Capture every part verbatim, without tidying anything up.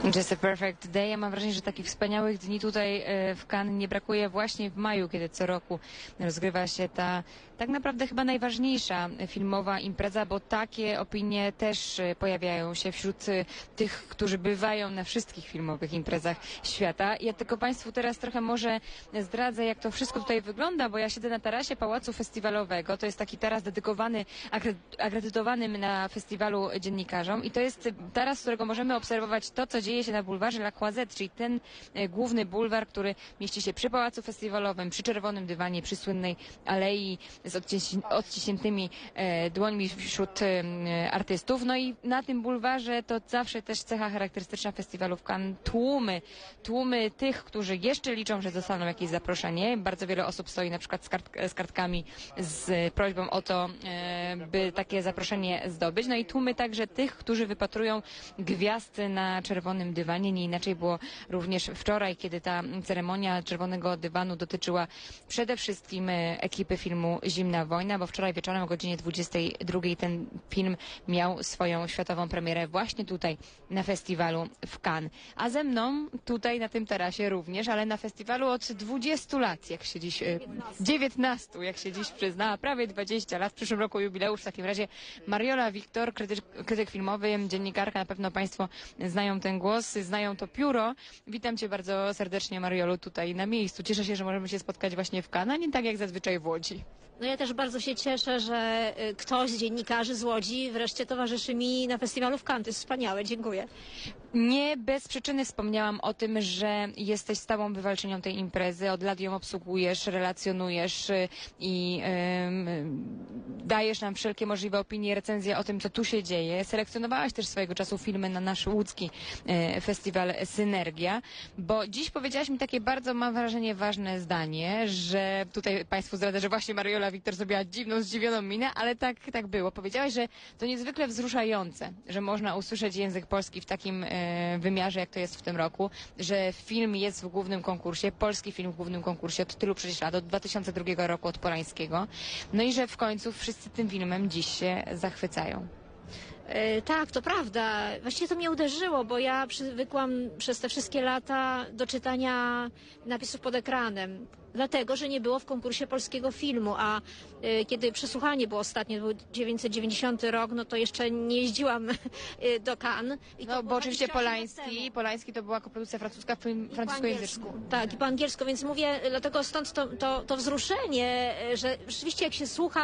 Just a Perfect Day. Ja mam wrażenie, że takich wspaniałych dni tutaj w Cannes nie brakuje właśnie w maju, kiedy co roku rozgrywa się ta tak naprawdę chyba najważniejsza filmowa impreza, bo takie opinie też pojawiają się wśród tych, którzy bywają na wszystkich filmowych imprezach świata. Ja tylko Państwu teraz trochę może zdradzę, jak to wszystko tutaj wygląda, bo ja siedzę na tarasie Pałacu Festiwalowego. To jest taki taras dedykowany, akredytowanym na festiwalu dziennikarzom i to jest taras, z którego możemy obserwować to, co dzieje się na bulwarze La Croisette, czyli ten e, główny bulwar, który mieści się przy Pałacu Festiwalowym, przy Czerwonym Dywanie, przy słynnej alei z odciś- odciśniętymi e, dłońmi wśród e, artystów. No i na tym bulwarze to zawsze też cecha charakterystyczna festiwalu w Cannes. Tłumy, tłumy tych, którzy jeszcze liczą, że dostaną jakieś zaproszenie. Bardzo wiele osób stoi na przykład z, kart- z kartkami z prośbą o to, e, by takie zaproszenie zdobyć. No i tłumy także tych, którzy wypatrują gwiazd na Czerwonym Dywanie. Nie inaczej było również wczoraj, kiedy ta ceremonia Czerwonego Dywanu dotyczyła przede wszystkim ekipy filmu Zimna Wojna, bo wczoraj wieczorem o godzinie dwudziestej drugiej ten film miał swoją światową premierę właśnie tutaj na festiwalu w Cannes. A ze mną tutaj na tym tarasie również, ale na festiwalu od dwudziestu lat, jak się dziś, dziewiętnastu, jak się dziś przyznała, prawie dwadzieścia lat, w przyszłym roku jubileusz. W takim razie Mariola Wiktor, krytyk, krytyk filmowy, dziennikarka, na pewno Państwo znają ten głos, znają to pióro. Witam Cię bardzo serdecznie, Mariolu, tutaj na miejscu. Cieszę się, że możemy się spotkać właśnie w Cannes, a nie tak jak zazwyczaj w Łodzi. No ja też bardzo się cieszę, że ktoś z dziennikarzy z Łodzi wreszcie towarzyszy mi na festiwalu w Cannes. To jest wspaniałe, dziękuję. Nie bez przyczyny wspomniałam o tym, że jesteś stałą wywalczynią tej imprezy. Od lat ją obsługujesz, relacjonujesz i yy, dajesz nam wszelkie możliwe opinie, recenzje o tym, co tu się dzieje. Selekcjonowałaś też swojego czasu filmy na nasz łódzki yy, festiwal Synergia, bo dziś powiedziałaś mi takie bardzo, mam wrażenie, ważne zdanie, że tutaj Państwu zdradzę, że właśnie Mariola Wiktor zrobiła dziwną, zdziwioną minę, ale tak, tak było. Powiedziałaś, że to niezwykle wzruszające, że można usłyszeć język polski w takim yy, wymiarze, jak to jest w tym roku, że film jest w głównym konkursie, polski film w głównym konkursie od tylu przecież lat, od dwa tysiące drugiego roku, od Polańskiego. No i że w końcu wszyscy tym filmem dziś się zachwycają. E, tak, to prawda. Właściwie to mnie uderzyło, bo ja przywykłam przez te wszystkie lata do czytania napisów pod ekranem. Dlatego, że nie było w konkursie polskiego filmu, a y, kiedy przesłuchanie było ostatnie, to był dziewięćset dziewięćdziesiąty rok, no to jeszcze nie jeździłam y, do Cannes. I no bo oczywiście Polański, Polański to była koprodukcja francuska, film francuskojęzyczny. Tak, i po angielsku, więc mówię, dlatego stąd to, to, to wzruszenie, że rzeczywiście jak się słucha,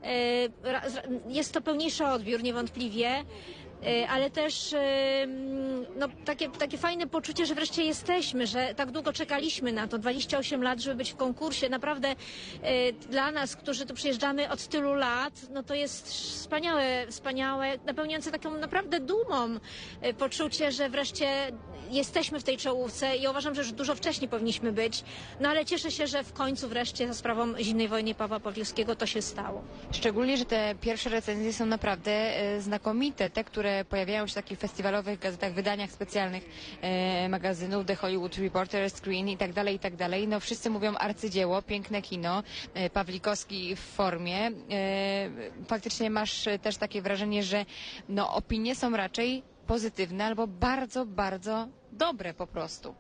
y, jest to pełniejszy odbiór niewątpliwie. Ale też no, takie, takie fajne poczucie, że wreszcie jesteśmy, że tak długo czekaliśmy na to, dwadzieścia osiem lat, żeby być w konkursie. Naprawdę dla nas, którzy tu przyjeżdżamy od tylu lat, no to jest wspaniałe, wspaniałe, napełniające taką naprawdę dumą poczucie, że wreszcie jesteśmy w tej czołówce i uważam, że już dużo wcześniej powinniśmy być, no ale cieszę się, że w końcu wreszcie za sprawą Zimnej Wojny Pawła Pawliowskiego to się stało. Szczególnie, że te pierwsze recenzje są naprawdę znakomite, te, które pojawiają się w takich festiwalowych gazetach, wydaniach specjalnych e, magazynów, The Hollywood Reporter, Screen i tak dalej, i tak dalej. No wszyscy mówią arcydzieło, piękne kino, e, Pawlikowski w formie. E, faktycznie masz też takie wrażenie, że no opinie są raczej pozytywne albo bardzo, bardzo dobre po prostu.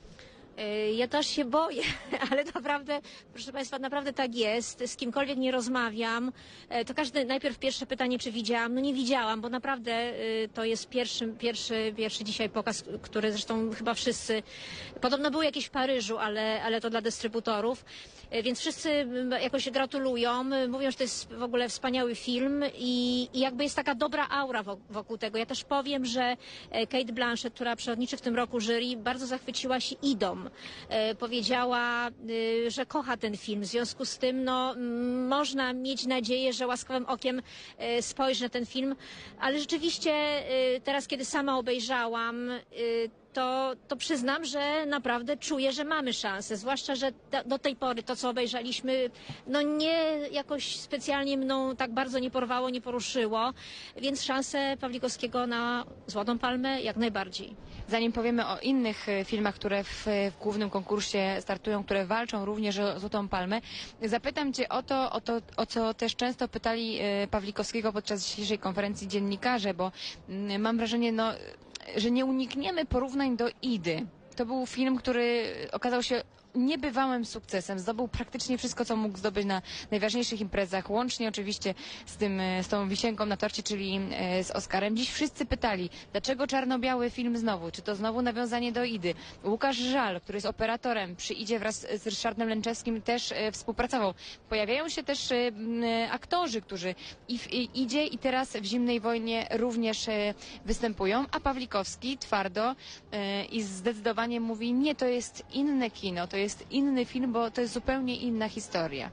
Ja też się boję, ale naprawdę, proszę Państwa, naprawdę tak jest. Z kimkolwiek nie rozmawiam, to każdy najpierw pierwsze pytanie, czy widziałam. No nie widziałam, bo naprawdę to jest pierwszy, pierwszy, pierwszy dzisiaj pokaz, który zresztą chyba wszyscy, podobno był jakiś w Paryżu, ale, ale to dla dystrybutorów. Więc wszyscy jakoś gratulują, mówią, że to jest w ogóle wspaniały film i, i jakby jest taka dobra aura wokół tego. Ja też powiem, że Cate Blanchett, która przewodniczy w tym roku jury, bardzo zachwyciła się Idą. Powiedziała, że kocha ten film. W związku z tym no, można mieć nadzieję, że łaskawym okiem spojrzy na ten film, ale rzeczywiście teraz, kiedy sama obejrzałam, to, to przyznam, że naprawdę czuję, że mamy szansę. Zwłaszcza, że do tej pory to, co obejrzeliśmy, no nie jakoś specjalnie mną tak bardzo nie porwało, nie poruszyło, więc szansę Pawlikowskiego na Złotą Palmę jak najbardziej. Zanim powiemy o innych filmach, które w, w głównym konkursie startują, które walczą również o Złotą Palmę, zapytam Cię o to, o to, o co też często pytali Pawlikowskiego podczas dzisiejszej konferencji dziennikarze, bo mam wrażenie, no że nie unikniemy porównań do Idy. To był film, który okazał się niebywałym sukcesem. Zdobył praktycznie wszystko, co mógł zdobyć na najważniejszych imprezach, łącznie oczywiście z tym, z tą wisienką na torcie, czyli z Oscarem. Dziś wszyscy pytali, dlaczego czarno-biały film znowu? Czy to znowu nawiązanie do Idy? Łukasz Żal, który jest operatorem przy Idzie wraz z Ryszardem Lęczewskim, też współpracował. Pojawiają się też aktorzy, którzy i w Idzie, i teraz w Zimnej wojnie również występują, a Pawlikowski twardo i zdecydowanie mówi, nie, to jest inne kino, to jest inny film, bo to jest zupełnie inna historia.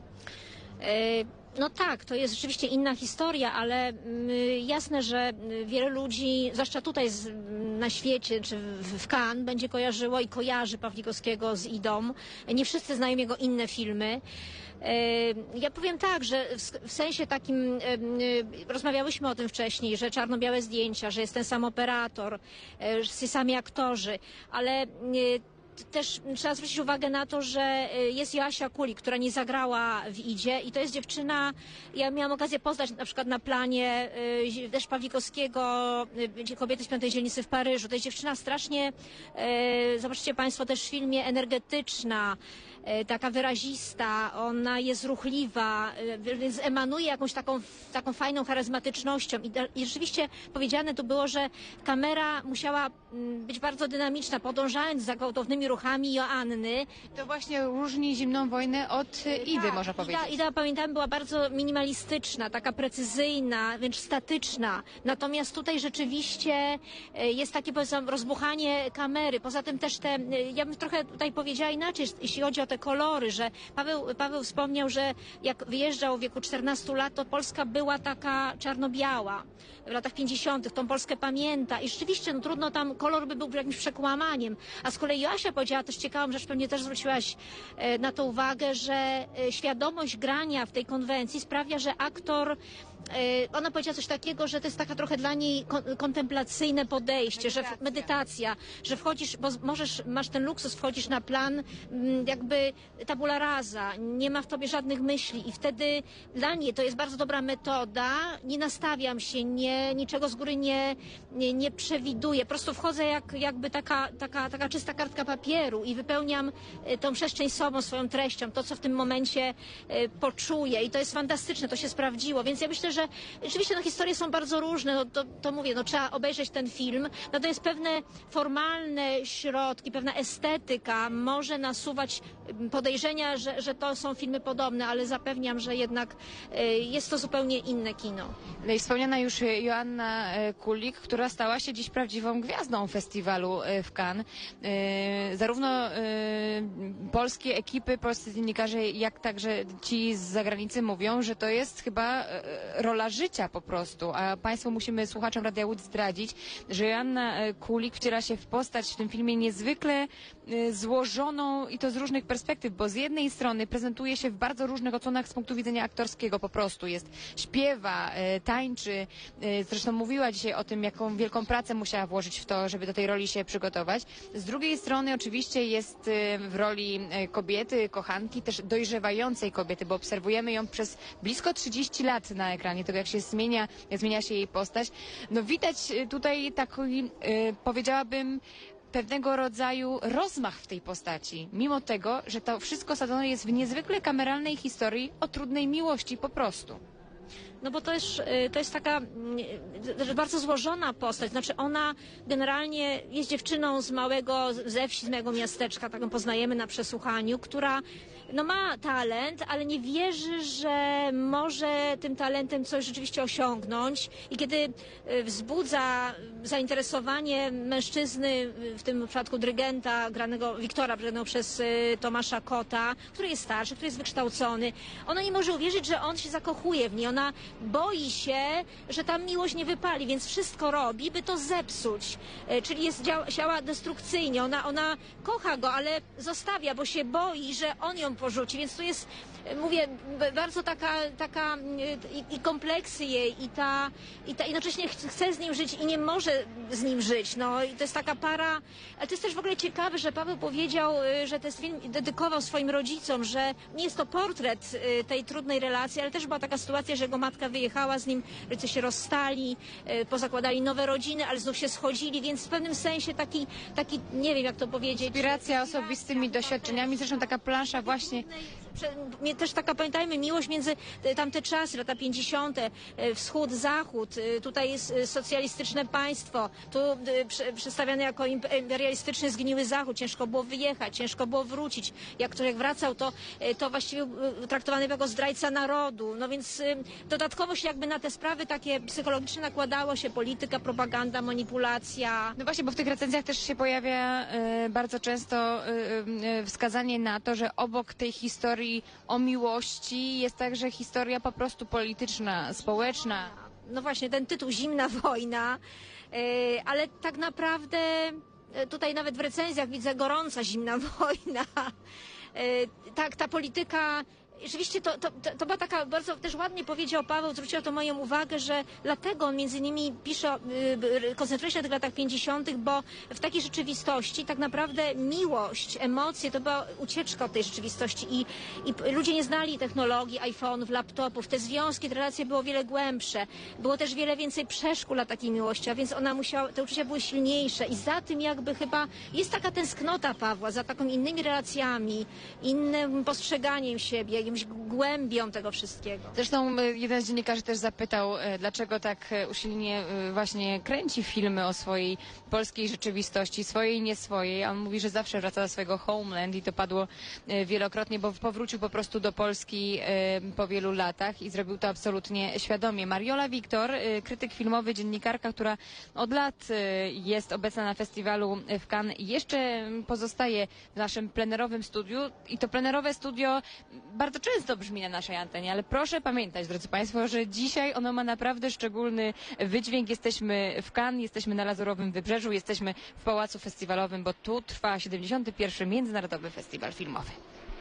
No tak, to jest rzeczywiście inna historia, ale y, jasne, że wiele ludzi, zwłaszcza tutaj z, na świecie, czy w, w Cannes, będzie kojarzyło i kojarzy Pawlikowskiego z Idą. Nie wszyscy znają jego inne filmy. Ja powiem tak, że w, w sensie takim, rozmawiałyśmy o tym wcześniej, że czarno-białe zdjęcia, że jest ten sam operator, że są sami aktorzy, ale też trzeba zwrócić uwagę na to, że jest Joasia Kulik, która nie zagrała w Idzie i to jest dziewczyna, ja miałam okazję poznać na przykład na planie też Pawlikowskiego, Kobiety z piątej dzielnicy w Paryżu. To jest dziewczyna strasznie, zobaczcie Państwo też w filmie, energetyczna, taka wyrazista, ona jest ruchliwa, więc emanuje jakąś taką, taką fajną charyzmatycznością. I, I rzeczywiście powiedziane tu było, że kamera musiała być bardzo dynamiczna, podążając za gwałtownymi ruchami Joanny. To właśnie różni Zimną wojnę od Idy, tak, można powiedzieć. Ida, Ida, pamiętam, była bardzo minimalistyczna, taka precyzyjna, wręcz statyczna. Natomiast tutaj rzeczywiście jest takie, powiedzmy, rozbuchanie kamery. Poza tym też te, ja bym trochę tutaj powiedziała inaczej, jeśli chodzi o te kolory, że Paweł, Paweł wspomniał, że jak wyjeżdżał w wieku czternastu lat, to Polska była taka czarno-biała. W latach pięćdziesiątych tą Polskę pamięta i rzeczywiście no, trudno tam, kolor by był jakimś przekłamaniem. A z kolei Joasia powiedziała też ciekawą rzecz, pewnie też zwróciłaś e, na to uwagę, że e, świadomość grania w tej konwencji sprawia, że aktor ona powiedziała coś takiego, że to jest taka trochę dla niej kontemplacyjne podejście, medytacja. że medytacja, że wchodzisz, bo możesz, masz ten luksus, wchodzisz na plan jakby tabula rasa, nie ma w tobie żadnych myśli i wtedy dla mnie to jest bardzo dobra metoda, nie nastawiam się, nie, niczego z góry nie, nie, nie przewiduję, po prostu wchodzę jak, jakby taka, taka, taka czysta kartka papieru i wypełniam tą przestrzeń sobą, swoją treścią, to co w tym momencie poczuję i to jest fantastyczne, to się sprawdziło, więc ja myślę, że rzeczywiście no, historie są bardzo różne, no, to, to mówię, no, trzeba obejrzeć ten film, natomiast pewne formalne środki, pewna estetyka może nasuwać podejrzenia, że, że to są filmy podobne, ale zapewniam, że jednak y, jest to zupełnie inne kino. No i wspomniana już Joanna Kulik, która stała się dziś prawdziwą gwiazdą festiwalu w Cannes. Y, zarówno y, polskie ekipy, polscy dziennikarze, jak także ci z zagranicy mówią, że to jest chyba rola życia po prostu, a Państwu musimy, słuchaczom Radia Łódź, zdradzić, że Joanna Kulik wciela się w postać w tym filmie niezwykle złożoną i to z różnych perspektyw, bo z jednej strony prezentuje się w bardzo różnych odsłonach z punktu widzenia aktorskiego po prostu, jest, śpiewa, tańczy, zresztą mówiła dzisiaj o tym, jaką wielką pracę musiała włożyć w to, żeby do tej roli się przygotować. Z drugiej strony oczywiście jest w roli kobiety, kochanki, też dojrzewającej kobiety, bo obserwujemy ją przez blisko trzydzieści lat na ekranie, tego jak się zmienia, jak zmienia się jej postać. No widać tutaj taki, powiedziałabym, pewnego rodzaju rozmach w tej postaci, mimo tego, że to wszystko sadzone jest w niezwykle kameralnej historii o trudnej miłości po prostu. No bo to jest, to jest taka bardzo złożona postać, znaczy ona generalnie jest dziewczyną z małego, ze wsi, z małego miasteczka, tak ją poznajemy na przesłuchaniu, która no ma talent, ale nie wierzy, że może tym talentem coś rzeczywiście osiągnąć i kiedy wzbudza zainteresowanie mężczyzny, w tym przypadku dyrygenta, granego Wiktora, granego przez Tomasza Kota, który jest starszy, który jest wykształcony, ona nie może uwierzyć, że on się zakochuje w niej, ona boi się, że ta miłość nie wypali, więc wszystko robi, by to zepsuć. Czyli jest, działa destrukcyjnie. Ona, ona kocha go, ale zostawia, bo się boi, że on ją porzuci. Więc tu jest, mówię, bardzo taka, taka i, i kompleksy jej, i ta, i ta jednocześnie chce z nim żyć i nie może z nim żyć. No i to jest taka para, ale to jest też w ogóle ciekawe, że Paweł powiedział, że ten film dedykował swoim rodzicom, że nie jest to portret tej trudnej relacji, ale też była taka sytuacja, że jego matka matka wyjechała z nim, rodzice się rozstali, e, pozakładali nowe rodziny, ale znów się schodzili, więc w pewnym sensie taki, taki nie wiem jak to powiedzieć. Inspiracja osobistymi doświadczeniami, zresztą taka plansza właśnie. Mnie też taka, pamiętajmy, miłość między tamte czasy, lata pięćdziesiąte, wschód, zachód, tutaj jest socjalistyczne państwo, tu przedstawiane jako imperialistyczny zgniły zachód, ciężko było wyjechać, ciężko było wrócić. Jak ktoś jak wracał, to, to właściwie traktowany jako zdrajca narodu. No więc dodatkowo się jakby na te sprawy takie psychologiczne nakładało się polityka, propaganda, manipulacja. No właśnie, bo w tych recenzjach też się pojawia y, bardzo często y, y, wskazanie na to, że obok tej historii o miłości jest także historia po prostu polityczna, społeczna. No właśnie, ten tytuł Zimna wojna, yy, ale tak naprawdę yy, tutaj nawet w recenzjach widzę gorąca zimna wojna. Yy, tak, ta polityka. Rzeczywiście to, to, to była taka, bardzo też ładnie powiedział Paweł, zwróciła to moją uwagę, że dlatego on między innymi pisze, yy, koncentruje się na tych latach pięćdziesiątych, bo w takiej rzeczywistości tak naprawdę miłość, emocje to była ucieczka od tej rzeczywistości i, i ludzie nie znali technologii, iPhone'ów, laptopów, te związki, te relacje było wiele głębsze, było też wiele więcej przeszkód dla takiej miłości, a więc ona musiała, te uczucia były silniejsze i za tym jakby chyba jest taka tęsknota Pawła, za taką innymi relacjami, innym postrzeganiem siebie, jakimś głębią tego wszystkiego. Zresztą jeden z dziennikarzy też zapytał, dlaczego tak usilnie właśnie kręci filmy o swojej polskiej rzeczywistości, swojej i nie swojej. On mówi, że zawsze wraca do swojego homeland i to padło wielokrotnie, bo powrócił po prostu do Polski po wielu latach i zrobił to absolutnie świadomie. Mariola Wiktor, krytyk filmowy, dziennikarka, która od lat jest obecna na festiwalu w Cannes, jeszcze pozostaje w naszym plenerowym studiu i to plenerowe studio bardzo często brzmi na naszej antenie, ale proszę pamiętać, drodzy Państwo, że dzisiaj ono ma naprawdę szczególny wydźwięk. Jesteśmy w Cannes, jesteśmy na Lazurowym Wybrzeżu, jesteśmy w Pałacu Festiwalowym, bo tu trwa siedemdziesiąty pierwszy Międzynarodowy Festiwal Filmowy.